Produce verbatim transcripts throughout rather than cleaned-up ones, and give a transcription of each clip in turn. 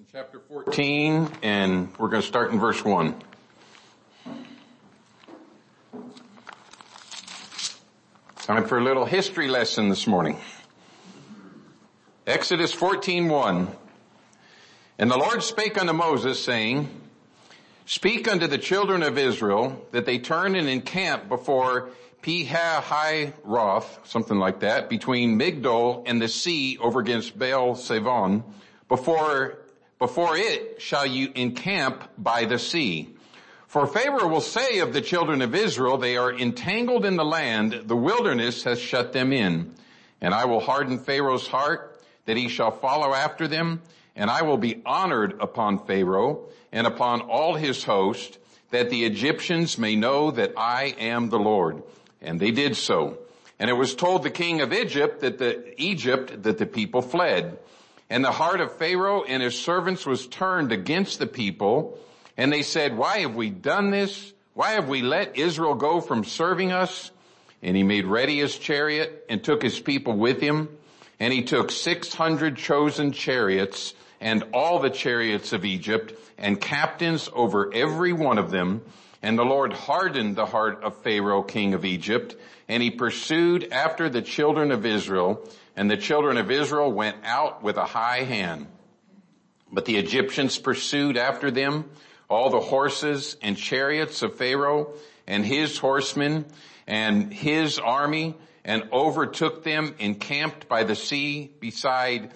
chapter fourteen, and we're going to start in verse one. Time for a little history lesson this morning. Exodus fourteen one. And the Lord spake unto Moses, saying, Speak unto the children of Israel, that they turn and encamp before Pi-hahiroth, something like that, between Migdol and the sea over against Baal-Zevon. Before, before it shall you encamp by the sea. For Pharaoh will say of the children of Israel, they are entangled in the land, the wilderness has shut them in. And I will harden Pharaoh's heart, that he shall follow after them, and I will be honored upon Pharaoh and upon all his host, that the Egyptians may know that I am the Lord. And they did so. And it was told the king of Egypt that the Egypt that the people fled. And the heart of Pharaoh and his servants was turned against the people. And they said, Why have we done this? Why have we let Israel go from serving us? And he made ready his chariot and took his people with him. And he took six hundred chosen chariots and all the chariots of Egypt and captains over every one of them. And the Lord hardened the heart of Pharaoh, king of Egypt, and he pursued after the children of Israel, and the children of Israel went out with a high hand. But the Egyptians pursued after them all the horses and chariots of Pharaoh and his horsemen and his army, and overtook them encamped by the sea beside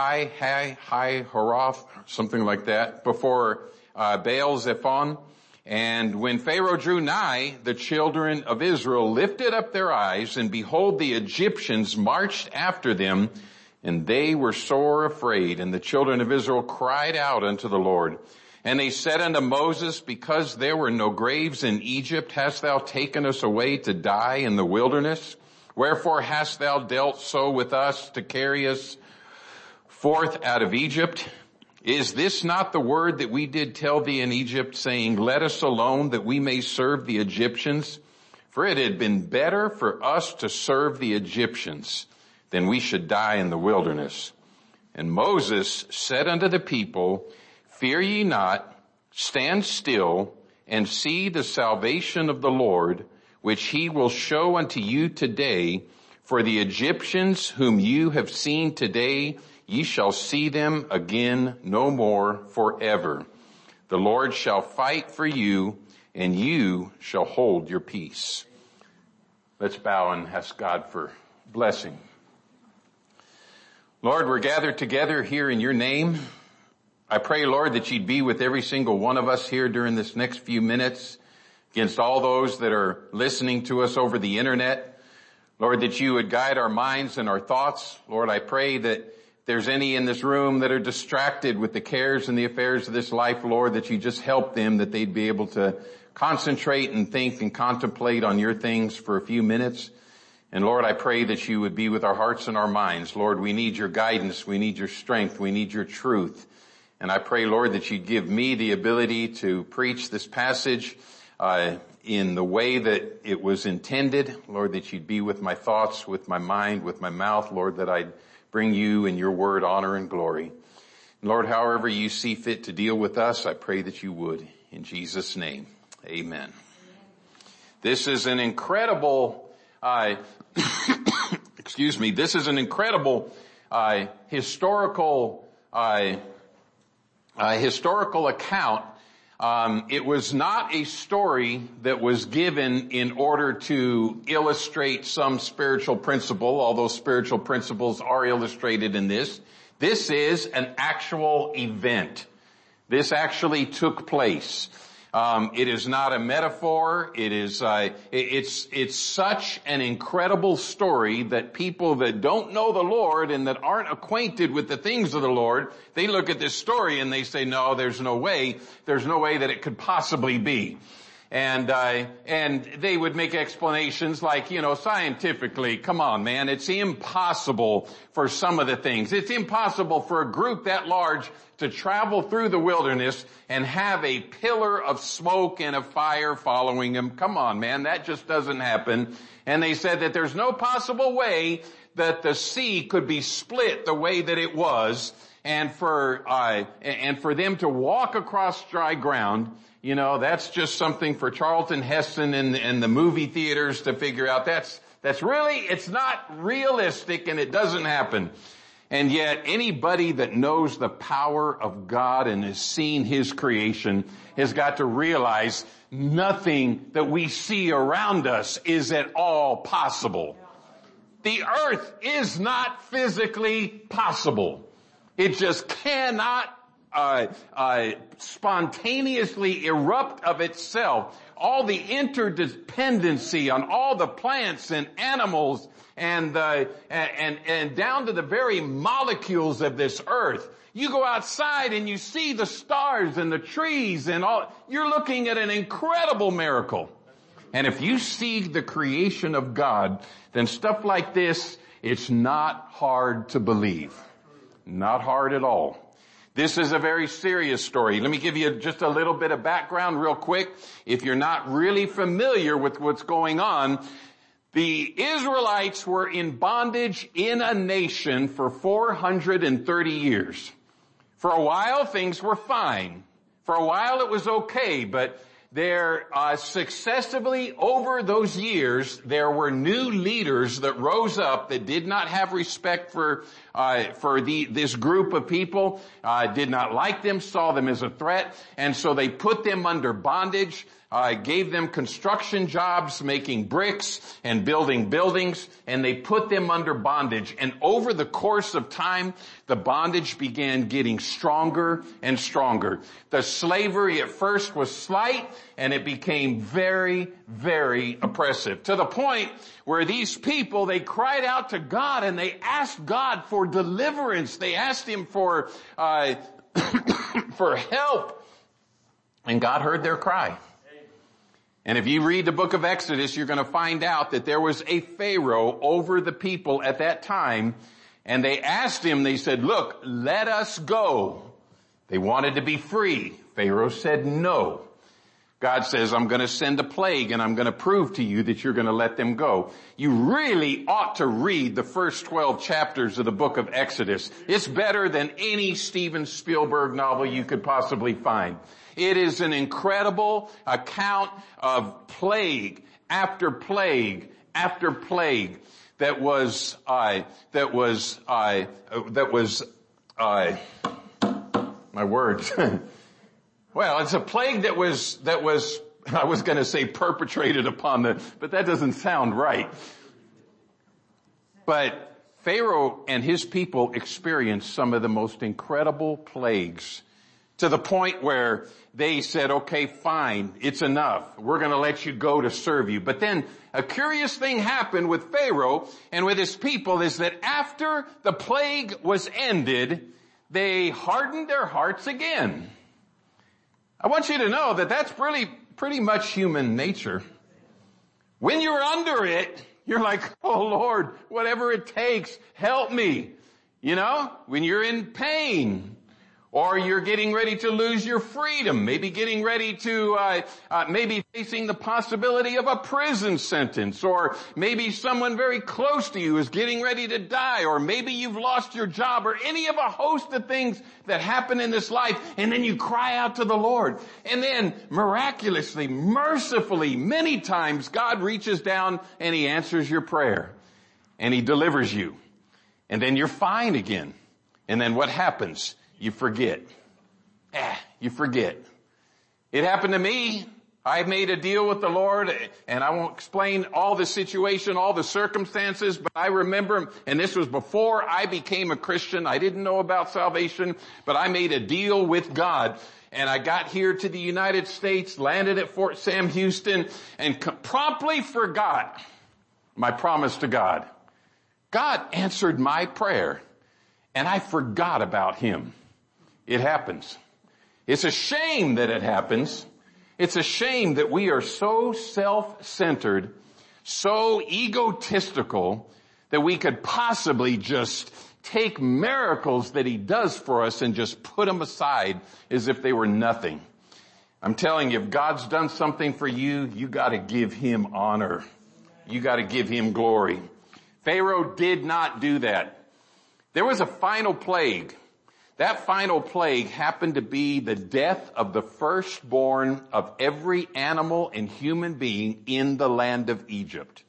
Pi-hahiroth, something like that, before uh, Baal-Zephon. And when Pharaoh drew nigh, the children of Israel lifted up their eyes, and behold, the Egyptians marched after them, and they were sore afraid. And the children of Israel cried out unto the Lord. And they said unto Moses, Because there were no graves in Egypt, hast thou taken us away to die in the wilderness? Wherefore hast thou dealt so with us to carry us forth out of Egypt? Is this not the word that we did tell thee in Egypt, saying, Let us alone, that we may serve the Egyptians? For it had been better for us to serve the Egyptians than we should die in the wilderness. And Moses said unto the people, Fear ye not, stand still, and see the salvation of the Lord, which he will show unto you today. For the Egyptians whom you have seen today, ye shall see them again no more forever. The Lord shall fight for you, and you shall hold your peace. Let's bow and ask God for blessing. Lord, we're gathered together here in your name. I pray, Lord, that you'd be with every single one of us here during this next few minutes, against all those that are listening to us over the internet. Lord, that you would guide our minds and our thoughts. Lord, I pray that if there's any in this room that are distracted with the cares and the affairs of this life, Lord, that you just help them, that they'd be able to concentrate and think and contemplate on your things for a few minutes. And Lord, I pray that you would be with our hearts and our minds. Lord, we need your guidance. We need your strength. We need your truth. And I pray, Lord, that you'd give me the ability to preach this passage uh in the way that it was intended. Lord, that you'd be with my thoughts, with my mind, with my mouth. Lord, that I'd bring you and your word honor and glory. Lord, however you see fit to deal with us, I pray that you would. In Jesus' name, amen. This is an incredible, uh, excuse me, this is an incredible uh, historical, uh, uh, historical account. Um, it was not a story that was given in order to illustrate some spiritual principle, although spiritual principles are illustrated in this. This is an actual event. This actually took place. Um, it is not a metaphor. It is, uh, it, it's, it's such an incredible story that people that don't know the Lord and that aren't acquainted with the things of the Lord, they look at this story and they say, no, there's no way, there's no way that it could possibly be. And, uh, and they would make explanations like, you know, scientifically, come on, man, it's impossible for some of the things. It's impossible for a group that large to travel through the wilderness and have a pillar of smoke and a fire following them. Come on, man, that just doesn't happen. And they said that there's no possible way that the sea could be split the way that it was. and for, uh, and for them to walk across dry ground, you know, that's just something for Charlton Heston and, and the movie theaters to figure out. That's, that's really, it's not realistic and it doesn't happen. And yet anybody that knows the power of God and has seen His creation has got to realize nothing that we see around us is at all possible. The earth is not physically possible. It just cannot uh, uh, spontaneously erupt of itself. All the interdependency on all the plants and animals and, uh, and, and down to the very molecules of this earth. You go outside and you see the stars and the trees and all. You're looking at an incredible miracle. And if you see the creation of God, then stuff like this, it's not hard to believe. Not hard at all. This is a very serious story. Let me give you just a little bit of background real quick. If you're not really familiar with what's going on, the Israelites were in bondage in a nation for four hundred thirty years. For a while, things were fine. For a while, it was okay, but there, uh, successively over those years, there were new leaders that rose up that did not have respect for, uh, for the, this group of people, uh, did not like them, saw them as a threat, and so they put them under bondage, uh, gave them construction jobs, making bricks and building buildings, and they put them under bondage. And over the course of time, the bondage began getting stronger and stronger. The slavery at first was slight, and it became very, very oppressive. To the point where these people, they cried out to God and they asked God for deliverance. They asked Him for, uh, for help. And God heard their cry. And if you read the book of Exodus, you're going to find out that there was a Pharaoh over the people at that time. And they asked him, they said, look, let us go. They wanted to be free. Pharaoh said no. God says, I'm going to send a plague and I'm going to prove to you that you're going to let them go. You really ought to read the first twelve chapters of the book of Exodus. It's better than any Steven Spielberg novel you could possibly find. It is an incredible account of plague after plague after plague that was, uh, that was, uh, that was, uh, my words. Well, it's a plague that was, that was, I was going to say perpetrated upon the, but that doesn't sound right. But Pharaoh and his people experienced some of the most incredible plagues, to the point where they said, okay, fine, it's enough. We're going to let you go to serve you. But then a curious thing happened with Pharaoh and with his people, is that after the plague was ended, they hardened their hearts again. I want you to know that that's really pretty much human nature. When you're under it, you're like, oh Lord, whatever it takes, help me. You know, when you're in pain, or you're getting ready to lose your freedom, maybe getting ready to, uh, uh, maybe facing the possibility of a prison sentence, or maybe someone very close to you is getting ready to die, or maybe you've lost your job, or any of a host of things that happen in this life, and then you cry out to the Lord. And then miraculously, mercifully, many times God reaches down and He answers your prayer, and He delivers you. And then you're fine again. And then what happens? You forget. Eh, you forget. It happened to me. I made a deal with the Lord, and I won't explain all the situation, all the circumstances, but I remember, and this was before I became a Christian. I didn't know about salvation, but I made a deal with God. And I got here to the United States, landed at Fort Sam Houston, and promptly forgot my promise to God. God answered my prayer, and I forgot about Him. It happens. It's a shame that it happens. It's a shame that we are so self-centered, so egotistical, that we could possibly just take miracles that He does for us and just put them aside as if they were nothing. I'm telling you, if God's done something for you, you gotta give Him honor. You gotta give Him glory. Pharaoh did not do that. There was a final plague. That final plague happened to be the death of the firstborn of every animal and human being in the land of Egypt.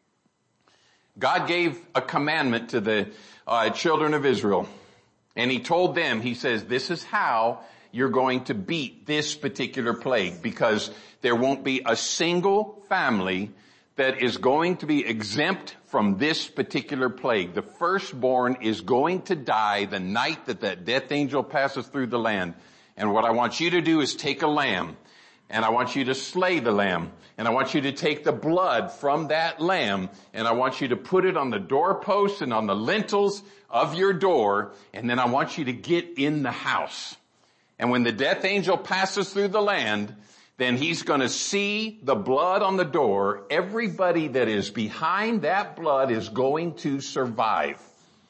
God gave a commandment to the uh, children of Israel, and he told them, he says, this is how you're going to beat this particular plague, because there won't be a single family that is going to be exempt from this particular plague. The firstborn is going to die the night that that death angel passes through the land. And what I want you to do is take a lamb, and I want you to slay the lamb, and I want you to take the blood from that lamb, and I want you to put it on the doorposts and on the lintels of your door, and then I want you to get in the house. And when the death angel passes through the land, then he's going to see the blood on the door. Everybody that is behind that blood is going to survive.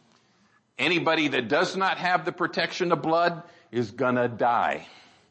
Anybody that does not have the protection of blood is going to die.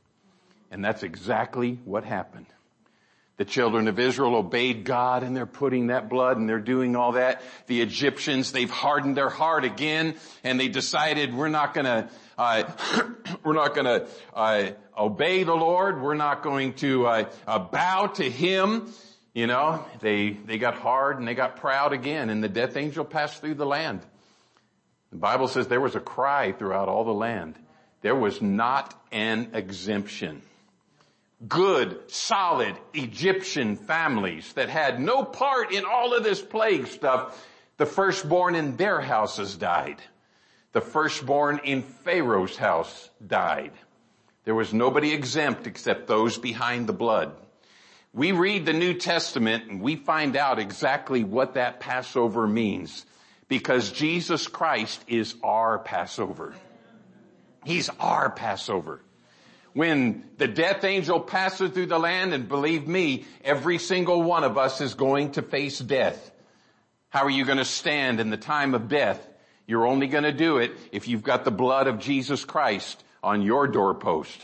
And that's exactly what happened. The children of Israel obeyed God, and they're putting that blood and they're doing all that. The Egyptians, they've hardened their heart again, and they decided we're not going to uh, we're not going to uh, obey the Lord. We're not going to uh, uh, bow to Him. You know, they they got hard and they got proud again, and the death angel passed through the land. The Bible says there was a cry throughout all the land. There was not an exemption. Good, solid Egyptian families that had no part in all of this plague stuff, the firstborn in their houses died. The firstborn in Pharaoh's house died. There was nobody exempt except those behind the blood. We read the New Testament and we find out exactly what that Passover means, because Jesus Christ is our Passover. He's our Passover. When the death angel passes through the land, and believe me, every single one of us is going to face death. How are you going to stand in the time of death? You're only going to do it if you've got the blood of Jesus Christ on your doorpost.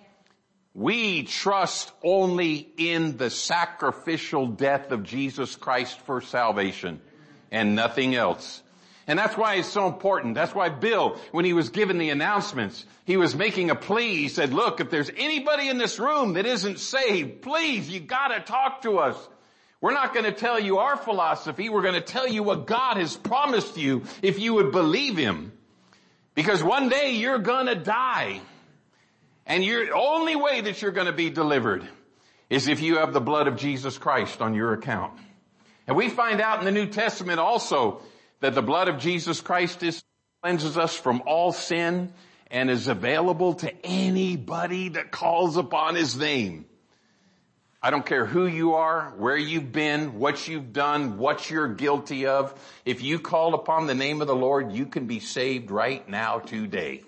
We trust only in the sacrificial death of Jesus Christ for salvation and nothing else. And that's why it's so important. That's why Bill, when he was giving the announcements, he was making a plea. He said, look, if there's anybody in this room that isn't saved, please, you gotta talk to us. We're not going to tell you our philosophy. We're going to tell you what God has promised you if you would believe Him. Because one day you're going to die. And the only way that you're going to be delivered is if you have the blood of Jesus Christ on your account. And we find out in the New Testament also that the blood of Jesus Christ is, cleanses us from all sin and is available to anybody that calls upon His name. I don't care who you are, where you've been, what you've done, what you're guilty of. If you call upon the name of the Lord, you can be saved right now today.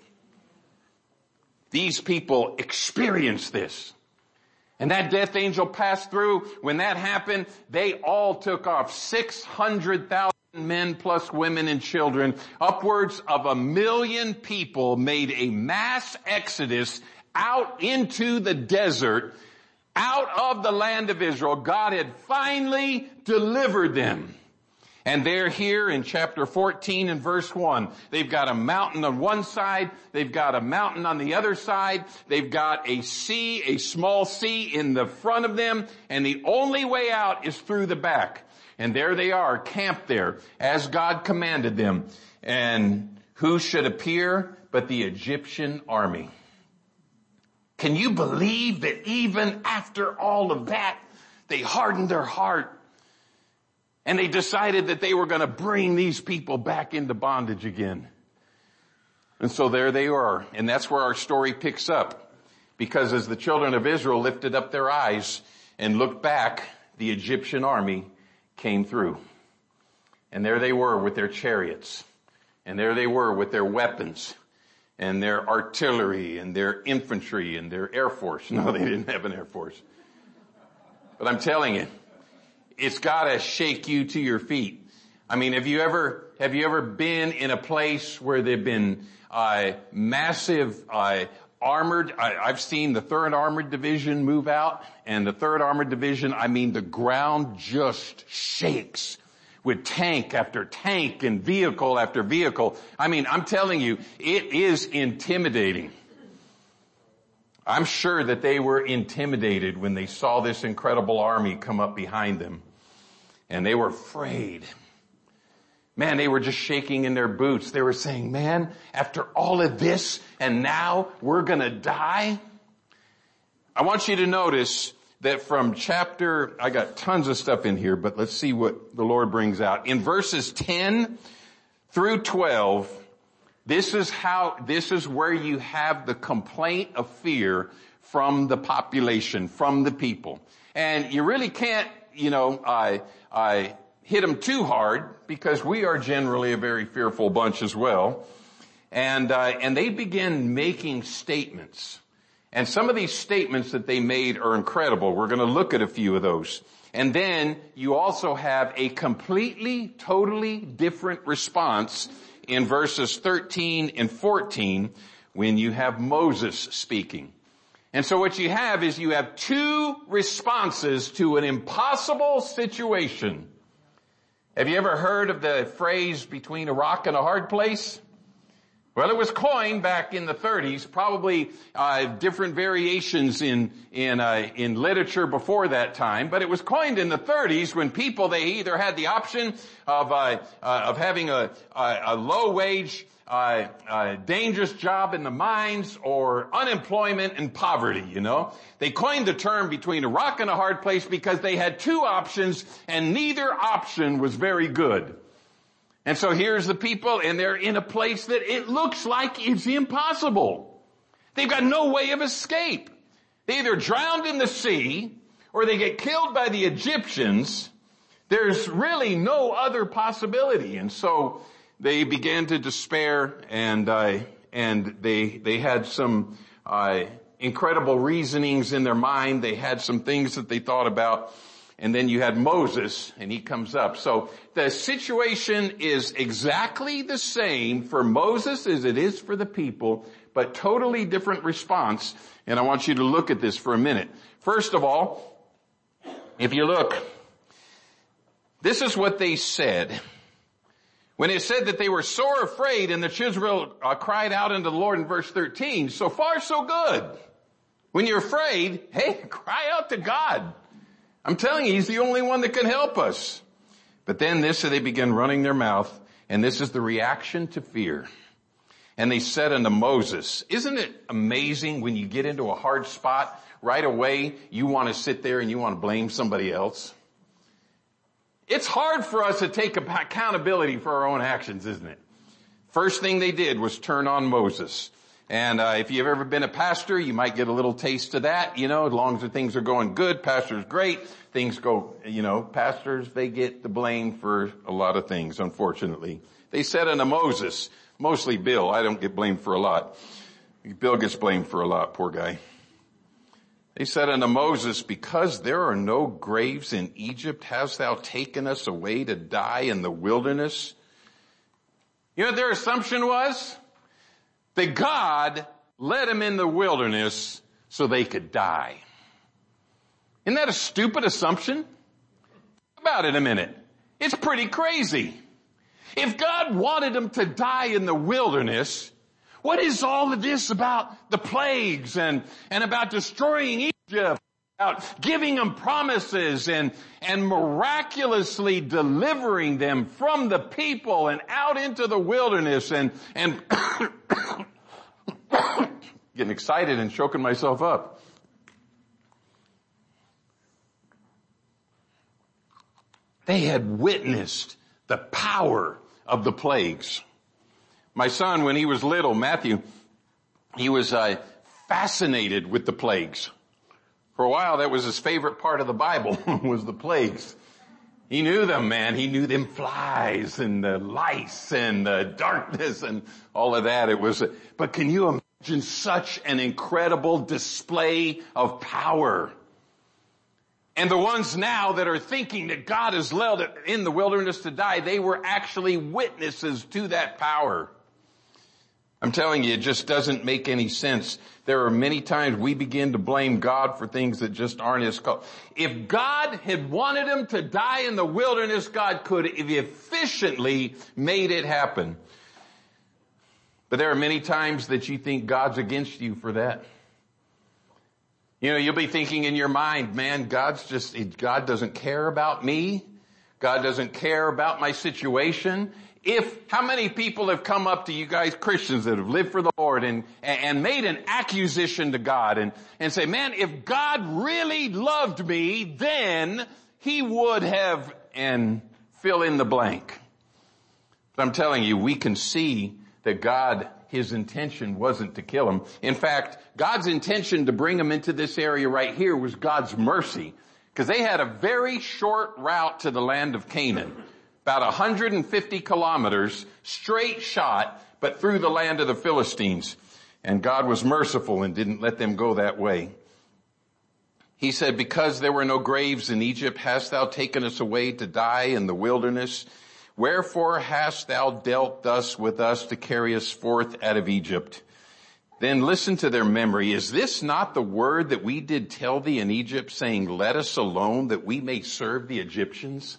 These people experienced this. And that death angel passed through. When that happened, they all took off. six hundred thousand men plus women and children. Upwards of a million people made a mass exodus out into the desert, out of the land of Israel. God had finally delivered them. And they're here in chapter fourteen and verse one. They've got a mountain on one side. They've got a mountain on the other side. They've got a sea, a small sea in the front of them. And the only way out is through the back. And there they are, camped there, as God commanded them. And who should appear but the Egyptian army? Can you believe that even after all of that, they hardened their heart and they decided that they were going to bring these people back into bondage again? And so there they are. And that's where our story picks up. Because as the children of Israel lifted up their eyes and looked back, the Egyptian army came through. And there they were with their chariots. And there they were with their weapons and their artillery and their infantry and their air force. No, they didn't have an air force. But I'm telling you, it's gotta shake you to your feet. I mean, have you ever, have you ever been in a place where there've been, uh, massive, uh, armored, I, I've seen the third Armored Division move out, and the third Armored Division, I mean, the ground just shakes with tank after tank and vehicle after vehicle. I mean, I'm telling you, it is intimidating. I'm sure that they were intimidated when they saw this incredible army come up behind them. And they were afraid. Man, they were just shaking in their boots. They were saying, man, after all of this, and now we're gonna die? I want you to notice that from chapter, I got tons of stuff in here, but let's see what the Lord brings out. In verses ten through twelve, this is how, this is where you have the complaint of fear from the population, from the people. And you really can't, you know, I, I hit them too hard because we are generally a very fearful bunch as well. And, uh, and they begin making statements. And some of these statements that they made are incredible. We're going to look at a few of those. And then you also have a completely, totally different response in verses thirteen and fourteen when you have Moses speaking. And so what you have is you have two responses to an impossible situation. Have you ever heard of the phrase between a rock and a hard place? Well, it was coined back in the thirties, probably uh different variations in in uh in literature before that time, but it was coined in the thirties when people, they either had the option of uh, uh of having a a, a low wage uh, uh dangerous job in the mines or unemployment and poverty, you know. They coined the term between a rock and a hard place because they had two options and neither option was very good. And so here's the people, and they're in a place that it looks like it's impossible. They've got no way of escape. They either drowned in the sea, or they get killed by the Egyptians. There's really no other possibility. And so they began to despair, and uh, and they they had some uh, incredible reasonings in their mind. They had some things that they thought about. And then you had Moses, and he comes up. So the situation is exactly the same for Moses as it is for the people, but totally different response. And I want you to look at this for a minute. First of all, if you look, this is what they said. When it said that they were sore afraid, and the children of Israel uh, cried out unto the Lord in verse thirteen, so far so good. When you're afraid, hey, cry out to God. I'm telling you, he's the only one that can help us. But then this, so they begin running their mouth, and this is the reaction to fear. And they said unto Moses, isn't it amazing when you get into a hard spot, right away you want to sit there and you want to blame somebody else? It's hard for us to take accountability for our own actions, isn't it? First thing they did was turn on Moses. And uh, if you've ever been a pastor, you might get a little taste of that. You know, as long as the things are going good, pastor's great. Things go, you know, pastors, they get the blame for a lot of things, unfortunately. They said unto Moses, mostly Bill. I don't get blamed for a lot. Bill gets blamed for a lot, poor guy. They said unto Moses, because there are no graves in Egypt, hast thou taken us away to die in the wilderness? You know what their assumption was? That God led them in the wilderness so they could die. Isn't that a stupid assumption? Think about it a minute. It's pretty crazy. If God wanted them to die in the wilderness, what is all of this about the plagues and, and about destroying Egypt, about giving them promises and, and miraculously delivering them from the people and out into the wilderness and, and getting excited and choking myself up. They had witnessed the power of the plagues. My son, when he was little, Matthew, he was uh, fascinated with the plagues. For a while, that was his favorite part of the Bible, was the plagues. He knew them, man. He knew them flies and the lice and the darkness and all of that. It was, but can you imagine such an incredible display of power? And the ones now that are thinking that God has led it in the wilderness to die, they were actually witnesses to that power. I'm telling you, it just doesn't make any sense. There are many times we begin to blame God for things that just aren't his call. If God had wanted him to die in the wilderness, God could have efficiently made it happen. But there are many times that you think God's against you for that. You know, you'll be thinking in your mind, man, God's just, God doesn't care about me. God doesn't care about my situation. If, how many people have come up to you guys, Christians that have lived for the Lord and, and made an accusation to God and, and say, man, if God really loved me, then he would have, and fill in the blank. But I'm telling you, we can see that God, his intention wasn't to kill him. In fact, God's intention to bring him into this area right here was God's mercy, because they had a very short route to the land of Canaan. About one hundred fifty kilometers, straight shot, but through the land of the Philistines. And God was merciful and didn't let them go that way. He said, because there were no graves in Egypt, hast thou taken us away to die in the wilderness? Wherefore hast thou dealt thus with us to carry us forth out of Egypt? Then listen to their memory. Is this not the word that we did tell thee in Egypt, saying, let us alone that we may serve the Egyptians?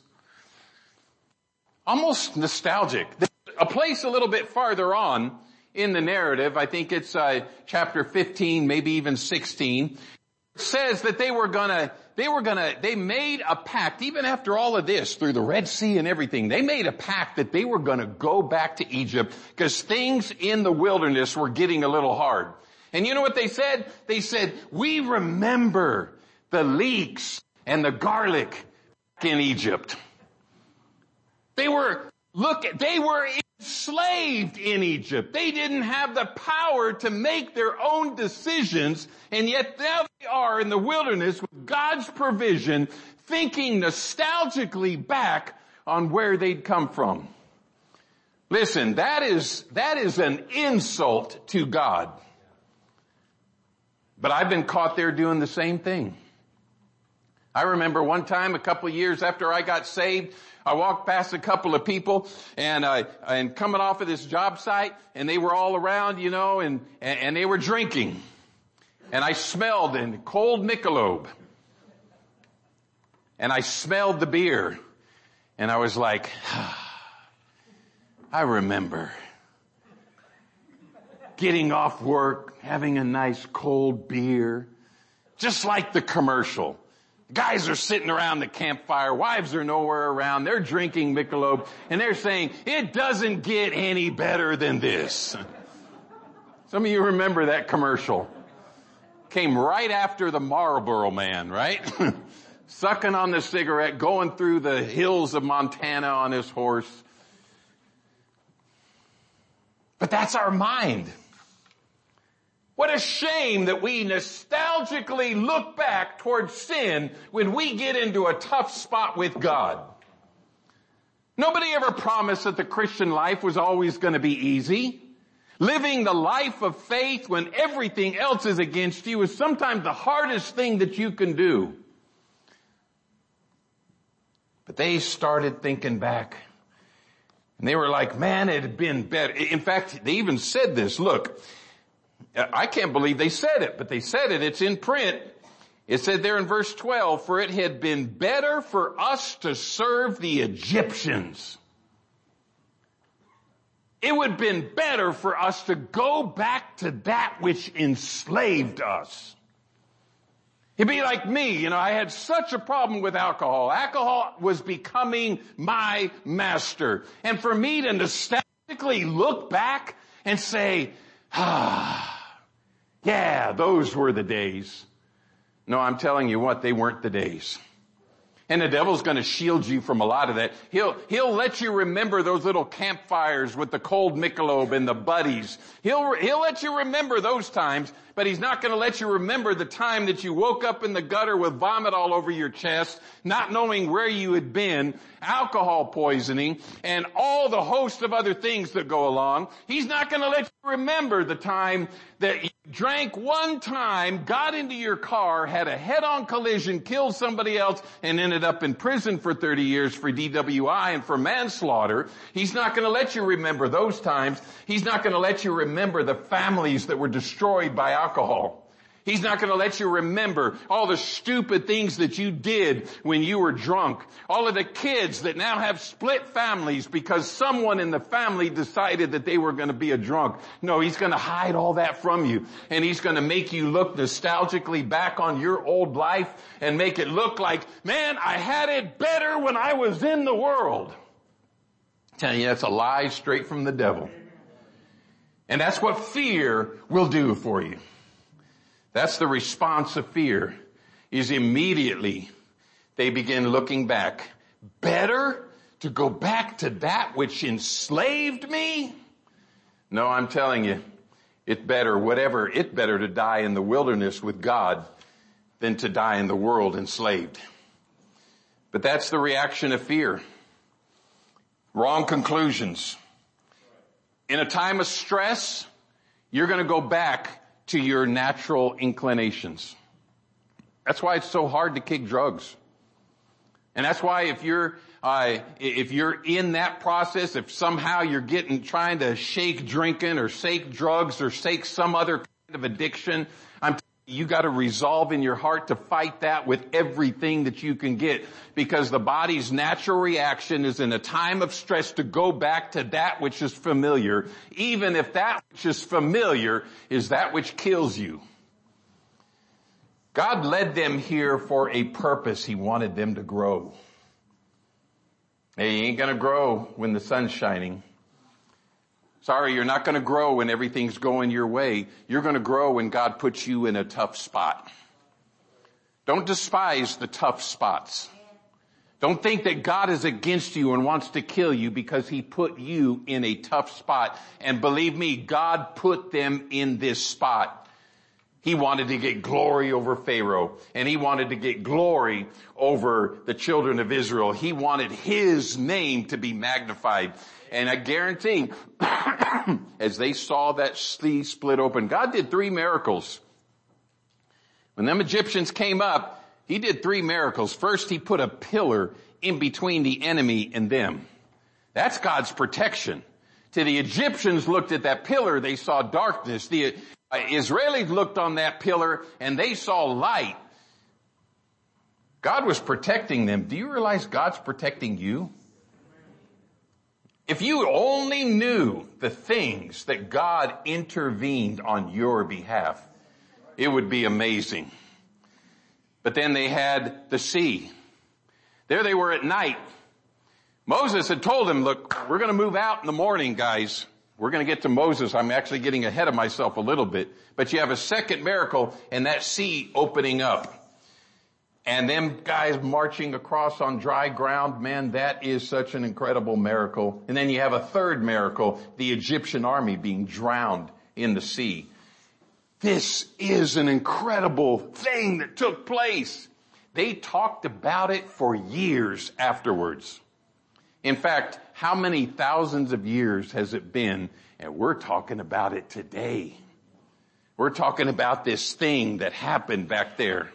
Almost nostalgic. A place a little bit farther on in the narrative, I think it's uh, chapter fifteen, maybe even sixteen, says that they were gonna, they were gonna, they made a pact, even after all of this, through the Red Sea and everything, they made a pact that they were gonna go back to Egypt because things in the wilderness were getting a little hard. And you know what they said? They said, we remember the leeks and the garlic in Egypt. They were, look, they were enslaved in Egypt. They didn't have the power to make their own decisions, and yet now they are in the wilderness with God's provision, thinking nostalgically back on where they'd come from. Listen, that is, that is an insult to God. But I've been caught there doing the same thing. I remember one time, a couple of years after I got saved, I walked past a couple of people and, uh, and coming off of this job site, and they were all around, you know, and, and they were drinking. And I smelled a cold Michelob. And I smelled the beer. And I was like, ah, I remember getting off work, having a nice cold beer, just like the commercial. Guys are sitting around the campfire. Wives are nowhere around. They're drinking Michelob. And they're saying, it doesn't get any better than this. Some of you remember that commercial. Came right after the Marlboro Man, right? Sucking on the cigarette, going through the hills of Montana on his horse. But that's our mind. What a shame that we nostalgically look back towards sin when we get into a tough spot with God. Nobody ever promised that the Christian life was always going to be easy. Living the life of faith when everything else is against you is sometimes the hardest thing that you can do. But they started thinking back. And they were like, man, it had been better. In fact, they even said this. Look, I can't believe they said it, but they said it. It's in print. It said there in verse twelve, for it had been better for us to serve the Egyptians. It would have been better for us to go back to that which enslaved us. It'd be like me, you know, I had such a problem with alcohol. Alcohol was becoming my master. And for me to nostalgically look back and say, ah, yeah, those were the days. No, I'm telling you what, they weren't the days. And the devil's going to shield you from a lot of that. He'll, he'll let you remember those little campfires with the cold Michelob and the buddies. He'll, he'll let you remember those times, but he's not going to let you remember the time that you woke up in the gutter with vomit all over your chest, not knowing where you had been, alcohol poisoning, and all the host of other things that go along. He's not going to let you remember the time that you drank one time, got into your car, had a head-on collision, killed somebody else, and ended up in prison for thirty years for D W I and for manslaughter. He's not going to let you remember those times. He's not going to let you remember the families that were destroyed by alcohol. He's not going to let you remember all the stupid things that you did when you were drunk. All of the kids that now have split families because someone in the family decided that they were going to be a drunk. No, he's going to hide all that from you. And he's going to make you look nostalgically back on your old life and make it look like, man, I had it better when I was in the world. I'm telling you, that's a lie straight from the devil. And that's what fear will do for you. That's the response of fear, is immediately they begin looking back. Better to go back to that which enslaved me? No, I'm telling you, it better, whatever, it better to die in the wilderness with God than to die in the world enslaved. But that's the reaction of fear. Wrong conclusions. In a time of stress, you're going to go back to your natural inclinations. That's why it's so hard to kick drugs. And that's why if you're, uh, if you're in that process, if somehow you're getting, trying to shake drinking or shake drugs or shake some other kind of addiction, I'm telling you, you got to resolve in your heart to fight that with everything that you can get, because the body's natural reaction is in a time of stress to go back to that which is familiar, even if that which is familiar is that which kills you. God led them here for a purpose. He wanted them to grow. Hey, you ain't gonna grow when the sun's shining. Sorry, you're not going to grow when everything's going your way. You're going to grow when God puts you in a tough spot. Don't despise the tough spots. Don't think that God is against you and wants to kill you because he put you in a tough spot. And believe me, God put them in this spot. He wanted to get glory over Pharaoh, and he wanted to get glory over the children of Israel. He wanted his name to be magnified. And I guarantee, as they saw that sea split open, God did three miracles. When them Egyptians came up, he did three miracles. First, he put a pillar in between the enemy and them. That's God's protection. To the Egyptians looked at that pillar, they saw darkness. The Israelis looked on that pillar and they saw light. God was protecting them. Do you realize God's protecting you? If you only knew the things that God intervened on your behalf, it would be amazing. But then they had the sea. There they were at night. Moses had told them, look, we're going to move out in the morning, guys. We're going to get to Moses. I'm actually getting ahead of myself a little bit. But you have a second miracle, and that sea opening up. And them guys marching across on dry ground, man, that is such an incredible miracle. And then you have a third miracle, the Egyptian army being drowned in the sea. This is an incredible thing that took place. They talked about it for years afterwards. In fact, how many thousands of years has it been? And we're talking about it today. We're talking about this thing that happened back there.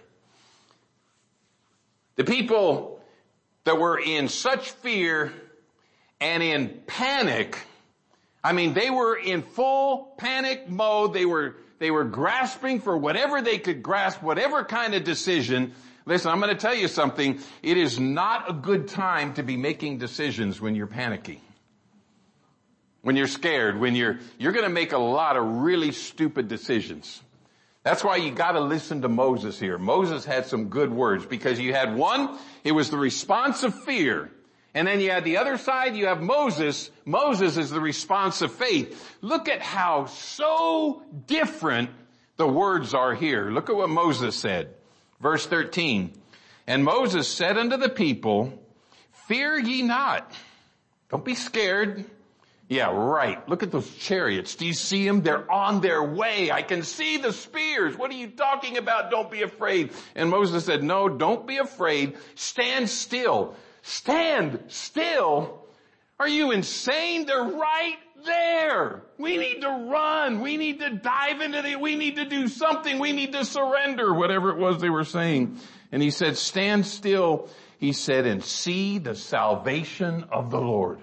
The people that were in such fear and in panic, I mean, they were in full panic mode. They were, they were grasping for whatever they could grasp, whatever kind of decision. Listen, I'm going to tell you something. It is not a good time to be making decisions when you're panicky. When you're scared, when you're, you're going to make a lot of really stupid decisions. That's why you got to listen to Moses here. Moses had some good words, because you had one, it was the response of fear. And then you had the other side, you have Moses. Moses is the response of faith. Look at how so different the words are here. Look at what Moses said. Verse thirteen. And Moses said unto the people, fear ye not. Don't be scared. Yeah, right. Look at those chariots. Do you see them? They're on their way. I can see the spears. What are you talking about? Don't be afraid. And Moses said, no, don't be afraid. Stand still. Stand still? Are you insane? They're right there. We need to run. We need to dive into the, we need to do something. We need to surrender, whatever it was they were saying. And he said, stand still, he said, and see the salvation of the Lord.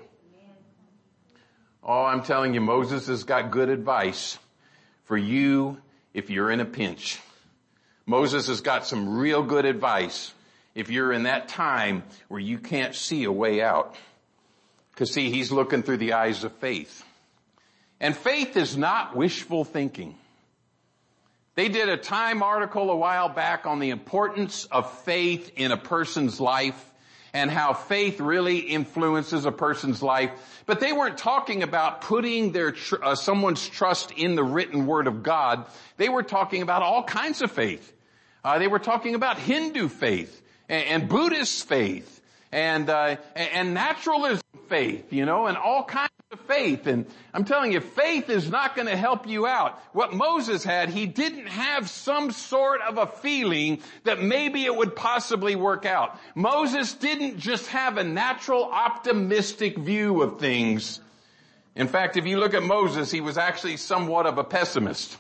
Oh, I'm telling you, Moses has got good advice for you if you're in a pinch. Moses has got some real good advice if you're in that time where you can't see a way out. Because see, he's looking through the eyes of faith. And faith is not wishful thinking. They did a Time article a while back on the importance of faith in a person's life and how faith really influences a person's life. But they weren't talking about putting their tr- uh, someone's trust in the written word of God. They were talking about all kinds of faith. Uh, they were talking about Hindu faith and, and Buddhist faith and uh, and naturalism faith, you know, and all kinds of faith. And I'm telling you, faith is not going to help you out. What Moses had, he didn't have some sort of a feeling that maybe it would possibly work out. Moses didn't just have a natural optimistic view of things. In fact, if you look at Moses, he was actually somewhat of a pessimist.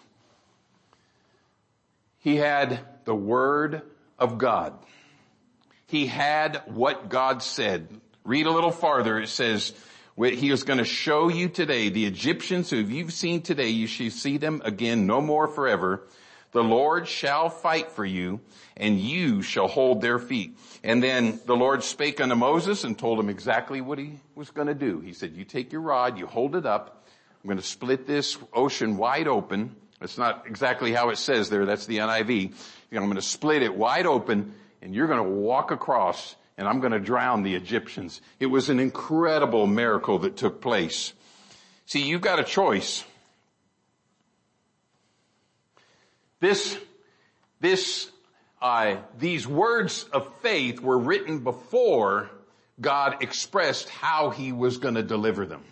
He had the word of God. He had what God said. Read a little farther. It says, he is going to show you today, the Egyptians who you've seen today, you shall see them again no more forever. The Lord shall fight for you, and you shall hold their feet. And then the Lord spake unto Moses and told him exactly what he was going to do. He said, you take your rod, you hold it up. I'm going to split this ocean wide open. That's not exactly how it says there. That's the N I V. I'm going to split it wide open, and you're going to walk across, and I'm going to drown the Egyptians. It was an incredible miracle that took place. See, you've got a choice. This, this, uh, these words of faith were written before God expressed how he was going to deliver them.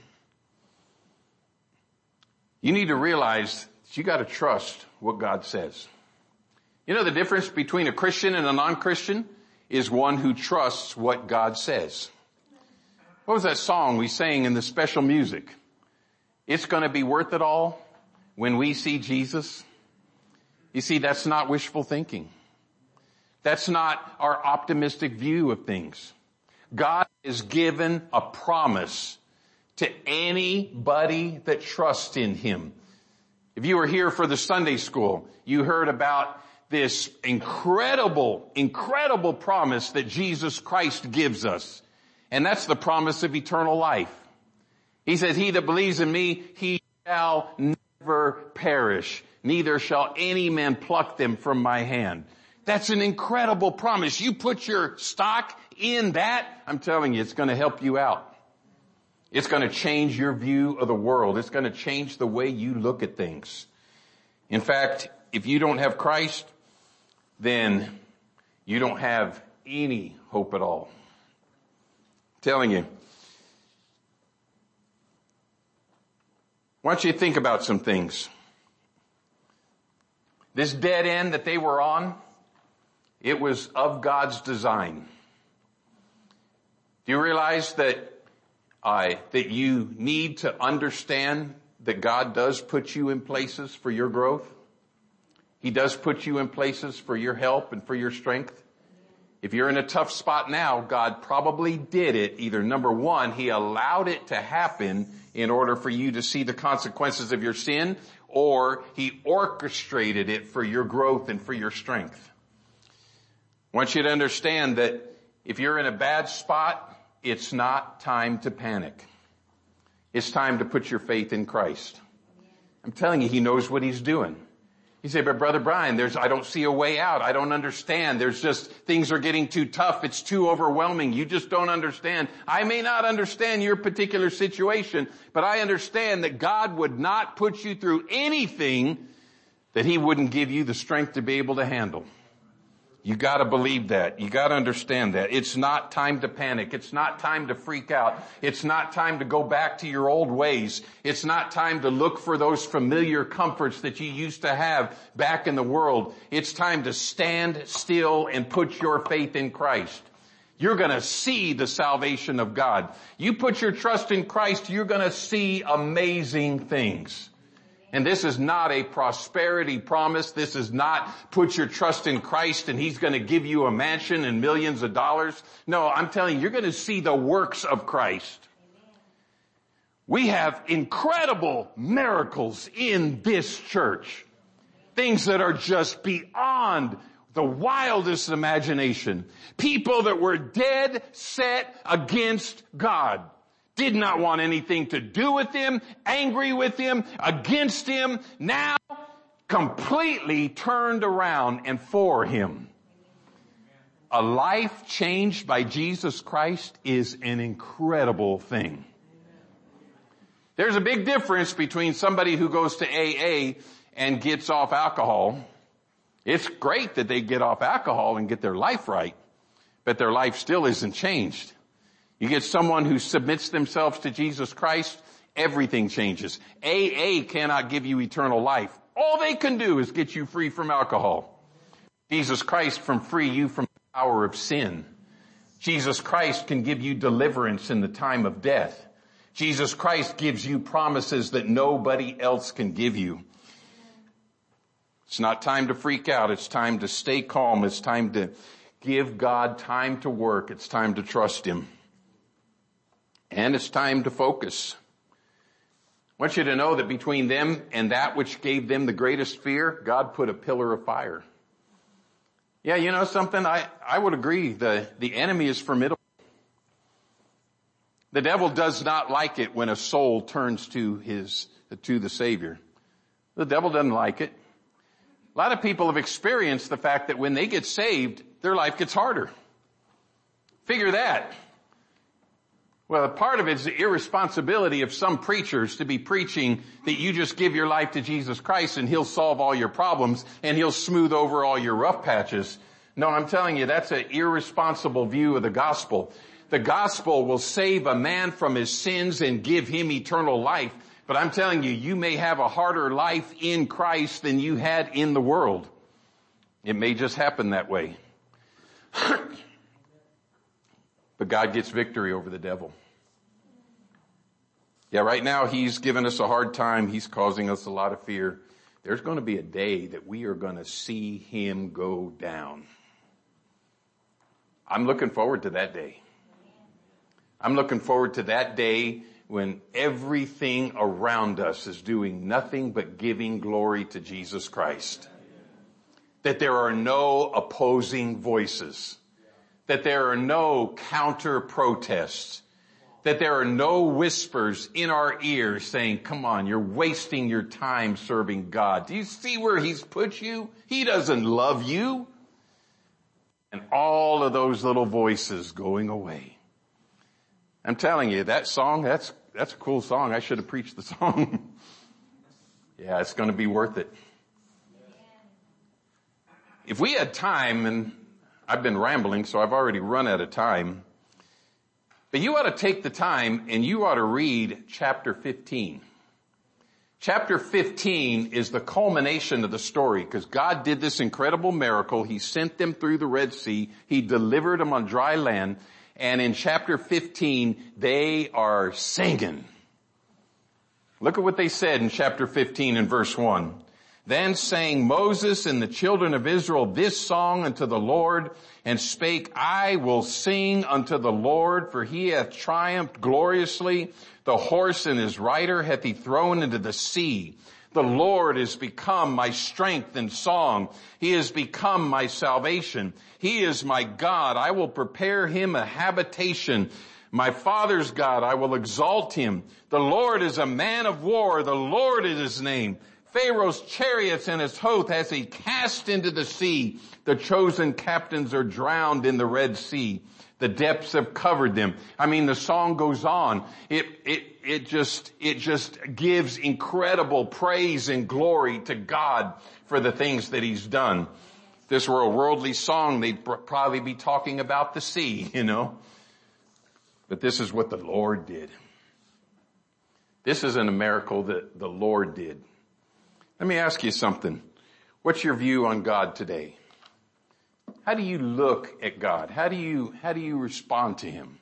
You need to realize that you got to trust what God says. You know the difference between a Christian and a non-Christian is one who trusts what God says. What was that song we sang in the special music? It's going to be worth it all when we see Jesus. You see, that's not wishful thinking. That's not our optimistic view of things. God has given a promise to anybody that trusts in him. If you were here for the Sunday school, you heard about this incredible, incredible promise that Jesus Christ gives us. And that's the promise of eternal life. He says, he that believes in me, he shall never perish. Neither shall any man pluck them from my hand. That's an incredible promise. You put your stock in that, I'm telling you, it's going to help you out. It's going to change your view of the world. It's going to change the way you look at things. In fact, if you don't have Christ, then you don't have any hope at all. I'm telling you. Why don't you think about some things? This dead end that they were on, it was of God's design. Do you realize that uh, that you need to understand that God does put you in places for your growth? He does put you in places for your help and for your strength. If you're in a tough spot now, God probably did it. Either number one, he allowed it to happen in order for you to see the consequences of your sin, or he orchestrated it for your growth and for your strength. I want you to understand that if you're in a bad spot, it's not time to panic. It's time to put your faith in Christ. I'm telling you, he knows what he's doing. You say, but Brother Brian, there's, I don't see a way out. I don't understand. There's just, things are getting too tough. It's too overwhelming. You just don't understand. I may not understand your particular situation, but I understand that God would not put you through anything that he wouldn't give you the strength to be able to handle. You gotta believe that. You gotta understand that. It's not time to panic. It's not time to freak out. It's not time to go back to your old ways. It's not time to look for those familiar comforts that you used to have back in the world. It's time to stand still and put your faith in Christ. you're going to see the salvation of God. You put your trust in Christ, you're going to see amazing things. And this is not a prosperity promise. This is not put your trust in Christ and He's going to give you a mansion and millions of dollars. No, I'm telling you, you're going to see the works of Christ. We have incredible miracles in this church. Things that are just beyond the wildest imagination. People that were dead set against God. Did not want anything to do with Him, angry with Him, against Him, now completely turned around and for Him. A life changed by Jesus Christ is an incredible thing. There's a big difference between somebody who goes to A A and gets off alcohol. It's great that they get off alcohol and get their life right, but their life still isn't changed. You get someone who submits themselves to Jesus Christ, everything changes. A A cannot give you eternal life. All they can do is get you free from alcohol. Jesus Christ from free you from the power of sin. Jesus Christ can give you deliverance in the time of death. Jesus Christ gives you promises that nobody else can give you. It's not time to freak out. It's time to stay calm. It's time to give God time to work. It's time to trust Him. And it's time to focus. I want you to know that between them and that which gave them the greatest fear, God put a pillar of fire. Yeah, you know something? I, I would agree. The, the enemy is formidable. The devil does not like it when a soul turns to his, to the Savior. The devil doesn't like it. A lot of people have experienced the fact that when they get saved, their life gets harder. Figure that. Well, part of it is the irresponsibility of some preachers to be preaching that you just give your life to Jesus Christ and He'll solve all your problems and He'll smooth over all your rough patches. No, I'm telling you, that's an irresponsible view of the gospel. The gospel will save a man from his sins and give him eternal life. But I'm telling you, you may have a harder life in Christ than you had in the world. It may just happen that way. But God gets victory over the devil. Yeah, right now He's given us a hard time. He's causing us a lot of fear. There's going to be a day that we are going to see Him go down. I'm looking forward to that day. I'm looking forward to that day when everything around us is doing nothing but giving glory to Jesus Christ. That there are no opposing voices. That there are no counter protests. That there are no whispers in our ears saying, come on, you're wasting your time serving God. Do you see where He's put you? He doesn't love you. And all of those little voices going away. I'm telling you, that song, that's, that's a cool song. I should have preached the song. Yeah, it's going to be worth it. If we had time, and I've been rambling, so I've already run out of time, but you ought to take the time and you ought to read chapter fifteen. Chapter fifteen is the culmination of the story because God did this incredible miracle. He sent them through the Red Sea. He delivered them on dry land. And in chapter fifteen, they are singing. Look at what they said in chapter fifteen and verse one. Then sang Moses and the children of Israel this song unto the Lord, and spake, I will sing unto the Lord, for He hath triumphed gloriously. The horse and his rider hath He thrown into the sea. The Lord is become my strength and song. He has become my salvation. He is my God. I will prepare Him a habitation. My Father's God, I will exalt Him. The Lord is a man of war. The Lord is His name. Pharaoh's chariots and his host has He cast into the sea. The chosen captains are drowned in the Red Sea. The depths have covered them. I mean, the song goes on. It, it, it just, it just gives incredible praise and glory to God for the things that He's done. If this were a worldly song, they'd probably be talking about the sea, you know. But this is what the Lord did. This isn't a miracle that the Lord did. Let me ask you something. What's your view on God today? How do you look at God? How do you, how do you respond to him?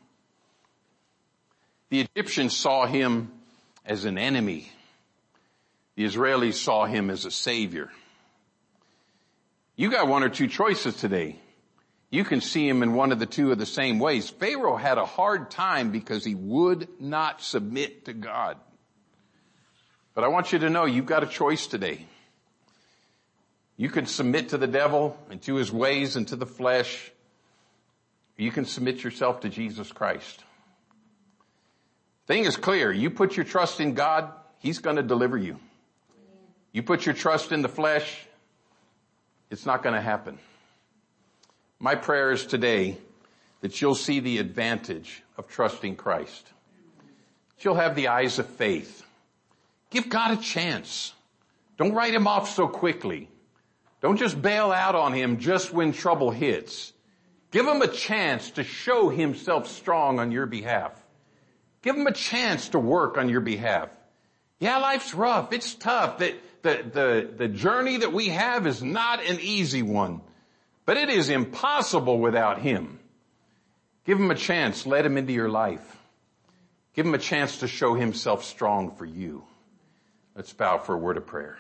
The Egyptians saw him as an enemy. The Israelis saw him as a savior. You got one or two choices today. You can see him in one of the two of the same ways. Pharaoh had a hard time because he would not submit to God. But I want you to know you've got a choice today. You can submit to the devil and to his ways and to the flesh. You can submit yourself to Jesus Christ. Thing is clear. You put your trust in God, he's going to deliver you. You put your trust in the flesh, it's not going to happen. My prayer is today that you'll see the advantage of trusting Christ. That you'll have the eyes of faith. Give God a chance. Don't write him off so quickly. Don't just bail out on him just when trouble hits. Give him a chance to show himself strong on your behalf. Give him a chance to work on your behalf. Yeah, life's rough. It's tough. The, the, the, the journey that we have is not an easy one, but it is impossible without him. Give him a chance. Let him into your life. Give him a chance to show himself strong for you. Let's bow for a word of prayer.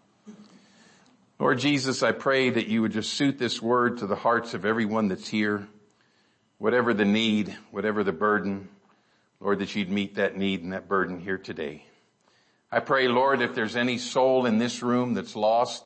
Lord Jesus, I pray that you would just suit this word to the hearts of everyone that's here. Whatever the need, whatever the burden, Lord, that you'd meet that need and that burden here today. I pray, Lord, if there's any soul in this room that's lost,